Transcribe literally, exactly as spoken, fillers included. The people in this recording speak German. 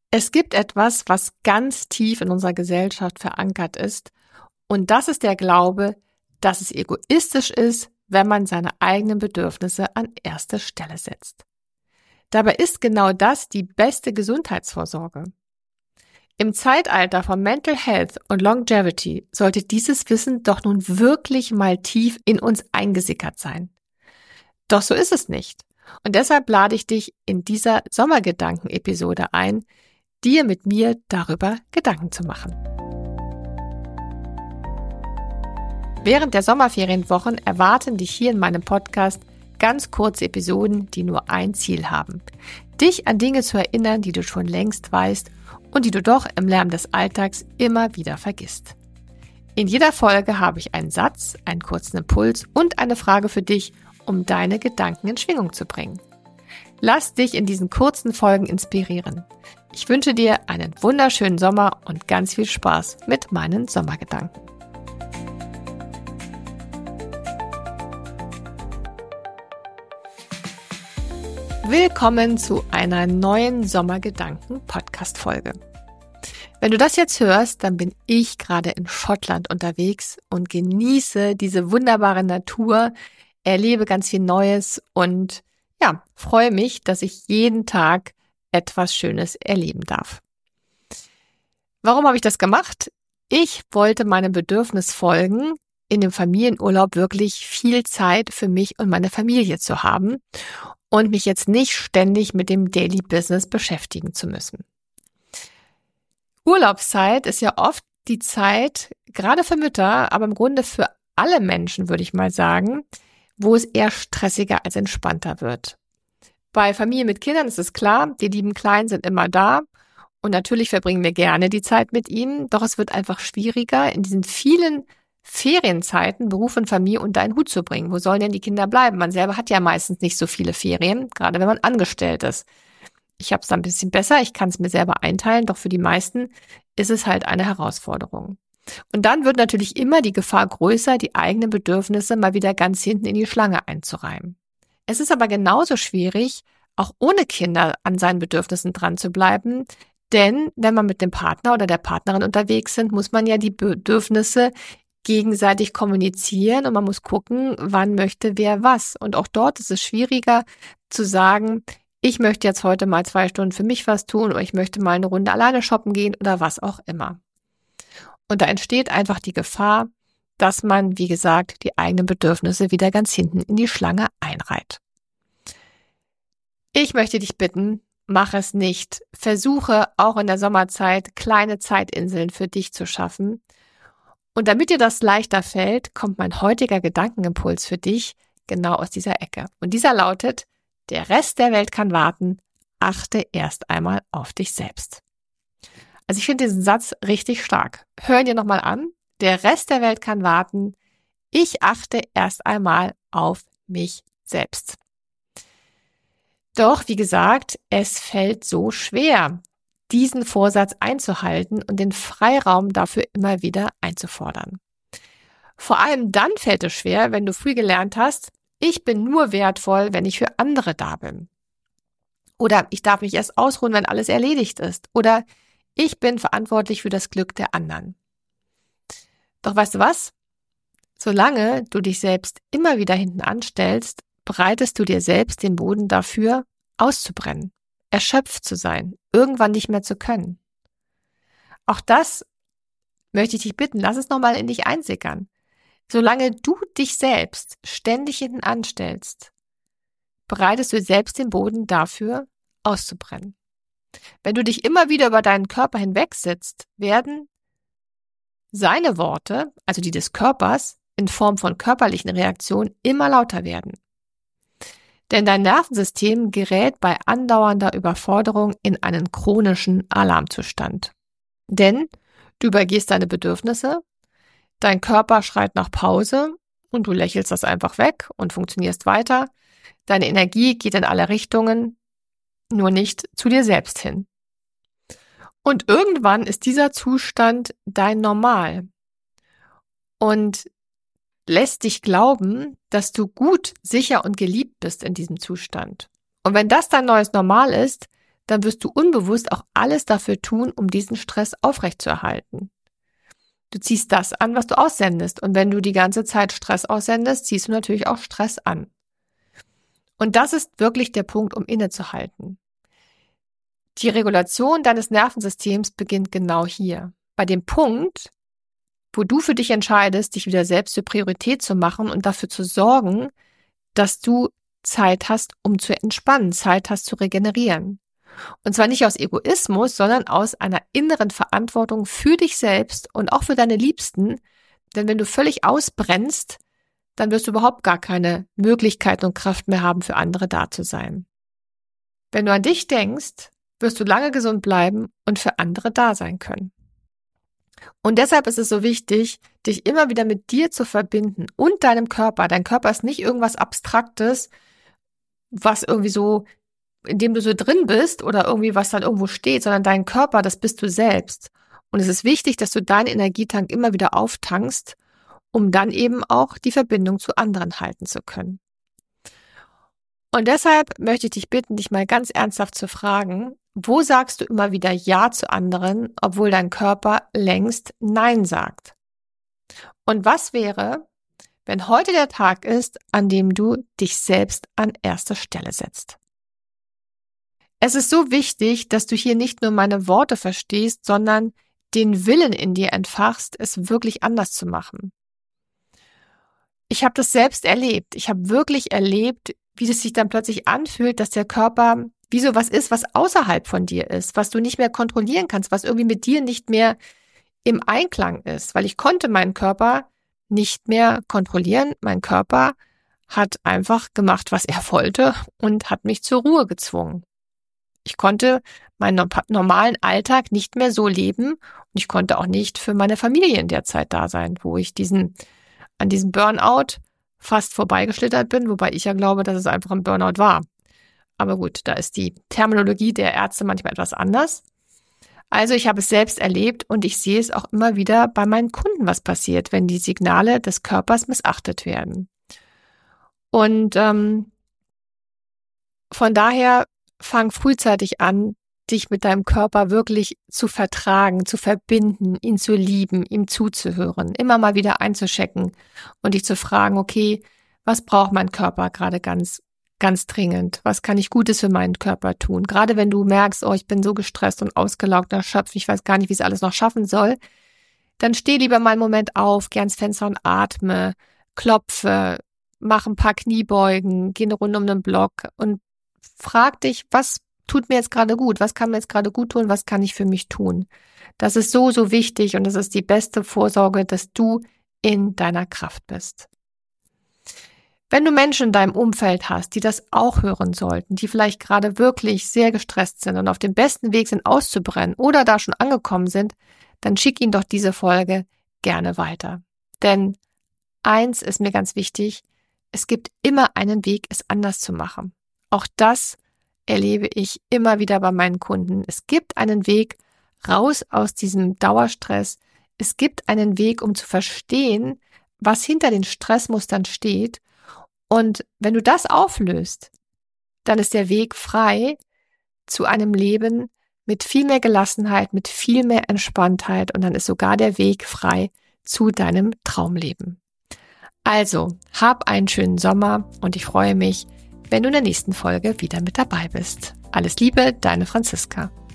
Es gibt etwas, was ganz tief in unserer Gesellschaft verankert ist, und das ist der Glaube, dass es egoistisch ist, wenn man seine eigenen Bedürfnisse an erste Stelle setzt. Dabei ist genau das die beste Gesundheitsvorsorge. Im Zeitalter von Mental Health und Longevity sollte dieses Wissen doch nun wirklich mal tief in uns eingesickert sein. Doch so ist es nicht. Und deshalb lade ich dich in dieser Sommergedanken-Episode ein, dir mit mir darüber Gedanken zu machen. Während der Sommerferienwochen erwarten dich hier in meinem Podcast ganz kurze Episoden, die nur ein Ziel haben: dich an Dinge zu erinnern, die du schon längst weißt und die du doch im Lärm des Alltags immer wieder vergisst. In jeder Folge habe ich einen Satz, einen kurzen Impuls und eine Frage für dich, um deine Gedanken in Schwingung zu bringen. Lass dich in diesen kurzen Folgen inspirieren. Ich wünsche dir einen wunderschönen Sommer und ganz viel Spaß mit meinen Sommergedanken. Willkommen zu einer neuen Sommergedanken-Podcast-Folge. Wenn du das jetzt hörst, dann bin ich gerade in Schottland unterwegs und genieße diese wunderbare Natur, erlebe ganz viel Neues und ja, freue mich, dass ich jeden Tag etwas Schönes erleben darf. Warum habe ich das gemacht? Ich wollte meinem Bedürfnis folgen, in dem Familienurlaub wirklich viel Zeit für mich und meine Familie zu haben und mich jetzt nicht ständig mit dem Daily Business beschäftigen zu müssen. Urlaubszeit ist ja oft die Zeit, gerade für Mütter, aber im Grunde für alle Menschen, würde ich mal sagen, wo es eher stressiger als entspannter wird. Bei Familien mit Kindern ist es klar, die lieben Kleinen sind immer da und natürlich verbringen wir gerne die Zeit mit ihnen, doch es wird einfach schwieriger, in diesen vielen Ferienzeiten Beruf und Familie unter einen Hut zu bringen. Wo sollen denn die Kinder bleiben? Man selber hat ja meistens nicht so viele Ferien, gerade wenn man angestellt ist. Ich habe es da ein bisschen besser, ich kann es mir selber einteilen, doch für die meisten ist es halt eine Herausforderung. Und dann wird natürlich immer die Gefahr größer, die eigenen Bedürfnisse mal wieder ganz hinten in die Schlange einzureihen. Es ist aber genauso schwierig, auch ohne Kinder an seinen Bedürfnissen dran zu bleiben, denn wenn man mit dem Partner oder der Partnerin unterwegs sind, muss man ja die Bedürfnisse gegenseitig kommunizieren und man muss gucken, wann möchte wer was. Und auch dort ist es schwieriger zu sagen, ich möchte jetzt heute mal zwei Stunden für mich was tun oder ich möchte mal eine Runde alleine shoppen gehen oder was auch immer. Und da entsteht einfach die Gefahr, dass man, wie gesagt, die eigenen Bedürfnisse wieder ganz hinten in die Schlange einreiht. Ich möchte dich bitten, mach es nicht. Versuche auch in der Sommerzeit kleine Zeitinseln für dich zu schaffen. Und damit dir das leichter fällt, kommt mein heutiger Gedankenimpuls für dich genau aus dieser Ecke. Und dieser lautet: Der Rest der Welt kann warten, achte erst einmal auf dich selbst. Also ich finde diesen Satz richtig stark. Hör ihn dir nochmal an. Der Rest der Welt kann warten. Ich achte erst einmal auf mich selbst. Doch, wie gesagt, es fällt so schwer, diesen Vorsatz einzuhalten und den Freiraum dafür immer wieder einzufordern. Vor allem dann fällt es schwer, wenn du früh gelernt hast, ich bin nur wertvoll, wenn ich für andere da bin. Oder ich darf mich erst ausruhen, wenn alles erledigt ist. Oder ich bin verantwortlich für das Glück der anderen. Doch weißt du was? Solange du dich selbst immer wieder hinten anstellst, bereitest du dir selbst den Boden dafür, auszubrennen, erschöpft zu sein, irgendwann nicht mehr zu können. Auch das möchte ich dich bitten, lass es nochmal in dich einsickern. Solange du dich selbst ständig hinten anstellst, bereitest du selbst den Boden dafür, auszubrennen. Wenn du dich immer wieder über deinen Körper hinwegsetzt, werden seine Worte, also die des Körpers, in Form von körperlichen Reaktionen immer lauter werden. Denn dein Nervensystem gerät bei andauernder Überforderung in einen chronischen Alarmzustand. Denn du übergehst deine Bedürfnisse, dein Körper schreit nach Pause und du lächelst das einfach weg und funktionierst weiter. Deine Energie geht in alle Richtungen, nur nicht zu dir selbst hin. Und irgendwann ist dieser Zustand dein Normal und lässt dich glauben, dass du gut, sicher und geliebt bist in diesem Zustand. Und wenn das dein neues Normal ist, dann wirst du unbewusst auch alles dafür tun, um diesen Stress aufrechtzuerhalten. Du ziehst das an, was du aussendest. Und wenn du die ganze Zeit Stress aussendest, ziehst du natürlich auch Stress an. Und das ist wirklich der Punkt, um innezuhalten. Die Regulation deines Nervensystems beginnt genau hier. Bei dem Punkt, wo du für dich entscheidest, dich wieder selbst zur Priorität zu machen und dafür zu sorgen, dass du Zeit hast, um zu entspannen, Zeit hast zu regenerieren. Und zwar nicht aus Egoismus, sondern aus einer inneren Verantwortung für dich selbst und auch für deine Liebsten. Denn wenn du völlig ausbrennst, dann wirst du überhaupt gar keine Möglichkeit und Kraft mehr haben, für andere da zu sein. Wenn du an dich denkst, wirst du lange gesund bleiben und für andere da sein können. Und deshalb ist es so wichtig, dich immer wieder mit dir zu verbinden und deinem Körper. Dein Körper ist nicht irgendwas Abstraktes, was irgendwie so, in dem du so drin bist oder irgendwie was dann irgendwo steht, sondern dein Körper, das bist du selbst. Und es ist wichtig, dass du deinen Energietank immer wieder auftankst, um dann eben auch die Verbindung zu anderen halten zu können. Und deshalb möchte ich dich bitten, dich mal ganz ernsthaft zu fragen, wo sagst du immer wieder Ja zu anderen, obwohl dein Körper längst Nein sagt? Und was wäre, wenn heute der Tag ist, an dem du dich selbst an erste Stelle setzt? Es ist so wichtig, dass du hier nicht nur meine Worte verstehst, sondern den Willen in dir entfachst, es wirklich anders zu machen. Ich habe das selbst erlebt. Ich habe wirklich erlebt, wie es sich dann plötzlich anfühlt, dass der Körper wie so was ist, was außerhalb von dir ist, was du nicht mehr kontrollieren kannst, was irgendwie mit dir nicht mehr im Einklang ist, weil ich konnte meinen Körper nicht mehr kontrollieren. Mein Körper hat einfach gemacht, was er wollte und hat mich zur Ruhe gezwungen. Ich konnte meinen normalen Alltag nicht mehr so leben und ich konnte auch nicht für meine Familie in der Zeit da sein, wo ich diesen an diesem Burnout fast vorbeigeschlittert bin, wobei ich ja glaube, dass es einfach ein Burnout war. Aber gut, da ist die Terminologie der Ärzte manchmal etwas anders. Also ich habe es selbst erlebt und ich sehe es auch immer wieder bei meinen Kunden, was passiert, wenn die Signale des Körpers missachtet werden. Und ähm, von daher fang frühzeitig an, dich mit deinem Körper wirklich zu vertragen, zu verbinden, ihn zu lieben, ihm zuzuhören, immer mal wieder einzuchecken und dich zu fragen, okay, was braucht mein Körper gerade ganz, ganz dringend? Was kann ich Gutes für meinen Körper tun? Gerade wenn du merkst, oh, ich bin so gestresst und ausgelaugt, erschöpft, ich weiß gar nicht, wie ich es alles noch schaffen soll, dann steh lieber mal einen Moment auf, geh ans Fenster und atme, klopfe, mach ein paar Kniebeugen, geh eine Runde um den Block und frag dich, was tut mir jetzt gerade gut? Was kann mir jetzt gerade gut tun? Was kann ich für mich tun? Das ist so, so wichtig und das ist die beste Vorsorge, dass du in deiner Kraft bist. Wenn du Menschen in deinem Umfeld hast, die das auch hören sollten, die vielleicht gerade wirklich sehr gestresst sind und auf dem besten Weg sind, auszubrennen oder da schon angekommen sind, dann schick ihnen doch diese Folge gerne weiter. Denn eins ist mir ganz wichtig, es gibt immer einen Weg, es anders zu machen. Auch das erlebe ich immer wieder bei meinen Kunden. Es gibt einen Weg raus aus diesem Dauerstress. Es gibt einen Weg, um zu verstehen, was hinter den Stressmustern steht. Und wenn du das auflöst, dann ist der Weg frei zu einem Leben mit viel mehr Gelassenheit, mit viel mehr Entspanntheit und dann ist sogar der Weg frei zu deinem Traumleben. Also, hab einen schönen Sommer und ich freue mich, wenn du in der nächsten Folge wieder mit dabei bist. Alles Liebe, deine Franziska.